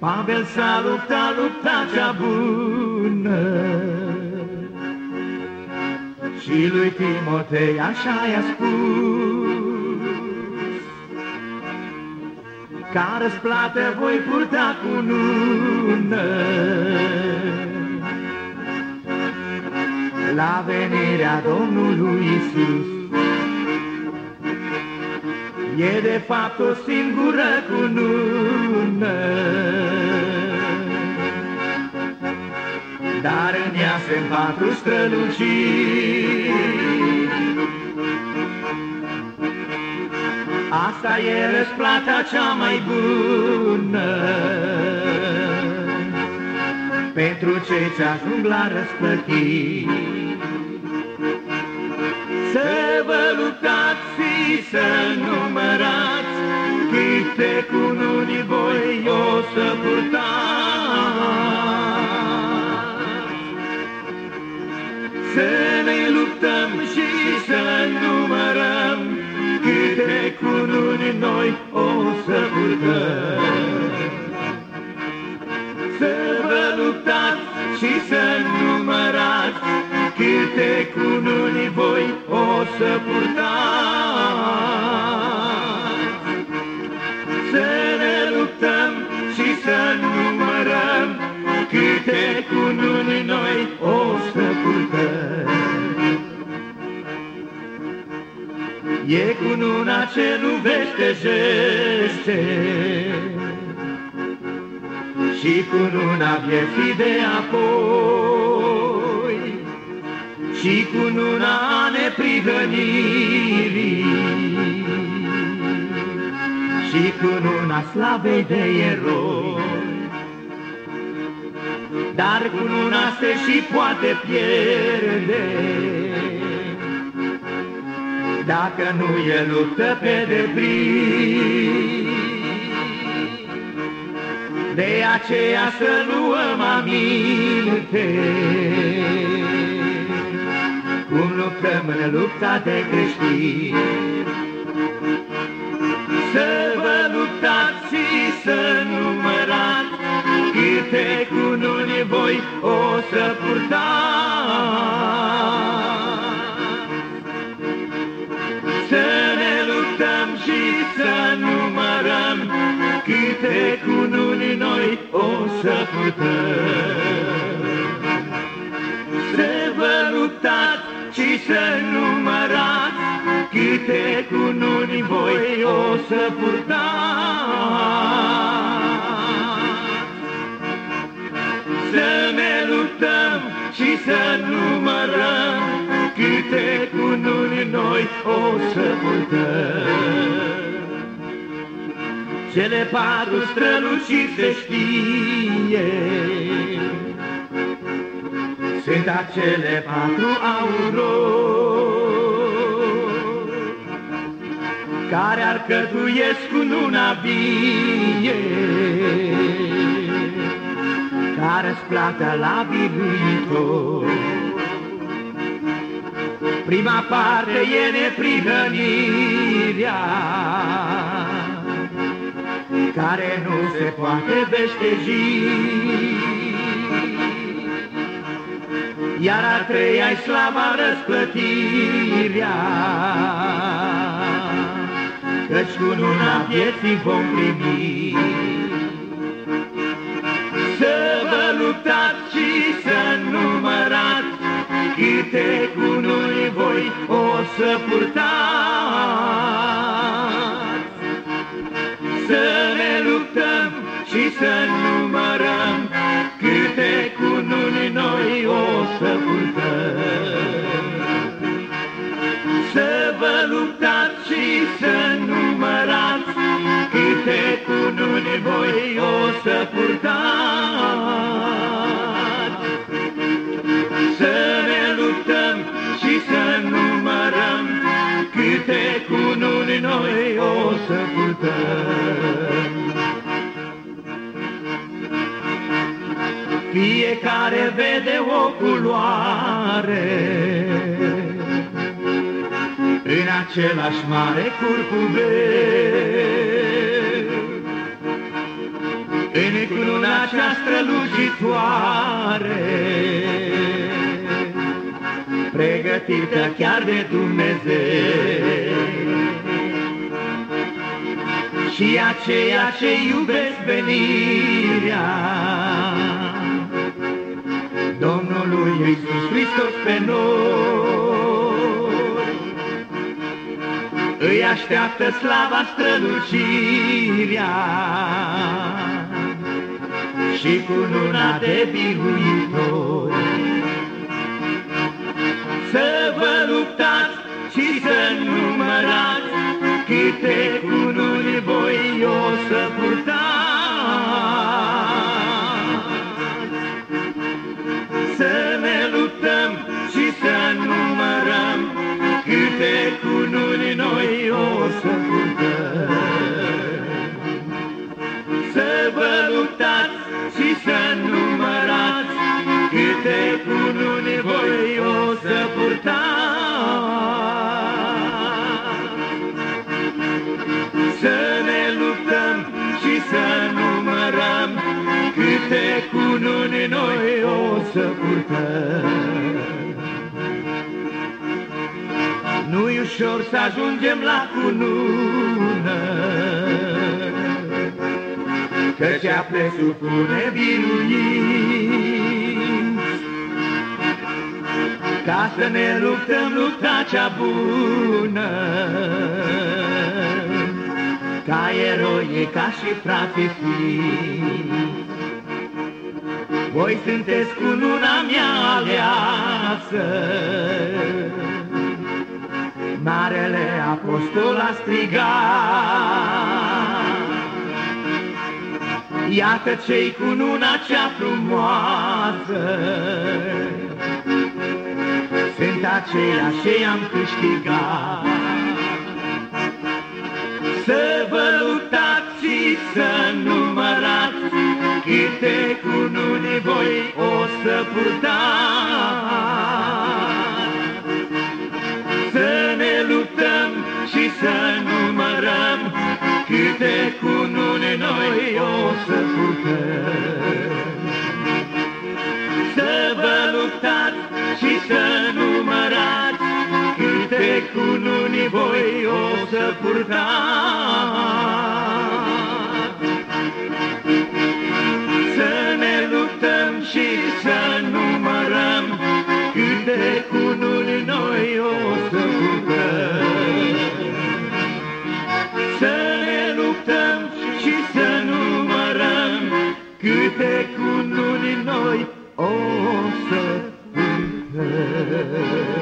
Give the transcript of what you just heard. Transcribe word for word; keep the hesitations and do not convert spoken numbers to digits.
Pavel s-a luptat, luptat cea bună, și lui Timotei așa i-a spus: ca răsplată voi purta cunună la venirea Domnului Iisus. E de fapt o singură cunună, dar în ea sunt patru străluciri. Asta e răsplata cea mai bună pentru cei ce ajung la răsplătiri. Să vă luptați și să numărați câte cununi voi o să purtați. Să ne luptăm și să numărăm câte cununi noi o să purtăm. Să vă luptați și să numărați câte cununi voi o să purtați. Să ne luptăm și să numărăm câte cununi noi o să purtăm. E cununa ce nu veștejește și cununa vieții de apoi, și cununa neprihănirii, și cununa slavei de eroi. Dar cununa se și poate pierde dacă nu e luptă pe deplin. De aceea să luăm aminte cum luptăm în lupta de creștini. Să vă luptați și să numărați câte cununi voi o să purtați. Să ne luptăm și să numărăm câte cununi noi o să purtăm. Să vă luptați și să numărați câte cununi voi o să purtați. Să ne luptăm și să numărăm câte cununi noi o să purtăm. Cele patru străluciri se știe, sunt acele patru aurori care alcătuiesc cununa vie, care răsplată la biruitor. Prima parte e neprihănirea, care nu se poate veșteji, iar a treia-i slava răsplătirea, căci cununa vieții vom primi. Să vă luptați și să numărați câte cununi voi o să purtați. Să ne luptăm și să numărăm câte cununi noi o să purtăm. Să vă luptați și să numărați câte cununi voi o să purtați. Să ne luptăm și să numărăm câte cununi noi o să purtăm. Fiecare vede o culoare în același mare curcubeu. în cununa cea strălucitoare, pregătită chiar de Dumnezeu. Și aceia ce iubesc venirea Domnului Iisus Hristos pe noi, îi așteaptă slava, strălucirea și cununa de biruitor. Să vă luptați și să numărați câte cununi voi o să purtați. Să ne luptăm și să numărăm câte cununi noi o să purtăm. Să vă luptați și să numărați câte cununi voi o să purtați. Să ne luptăm și să numărăm câte cununi noi o să purtăm. Nu-i ușor să ajungem la cunună, căci a presupune biruinți, ca să ne luptăm lupta cea bună, ca eroi, ca și frații sfinți. Voi sunteți cununa mea aleasă, Marele Apostol a strigat. Iată ce-i cununa cea frumoasă, sunt aceia ce i-am câștigat. Să vă luptați și să numărați câte cununi voi o să purtați. Să ne luptăm și să numărăm câte cununi noi o să purtăm. Să vă luptați și să numărați câte cununi voi o să purtați. Să ne luptăm și să numărăm câte cununi noi o să purtăm. Să ne luptăm și să numărăm câte cununi noi o să purtăm.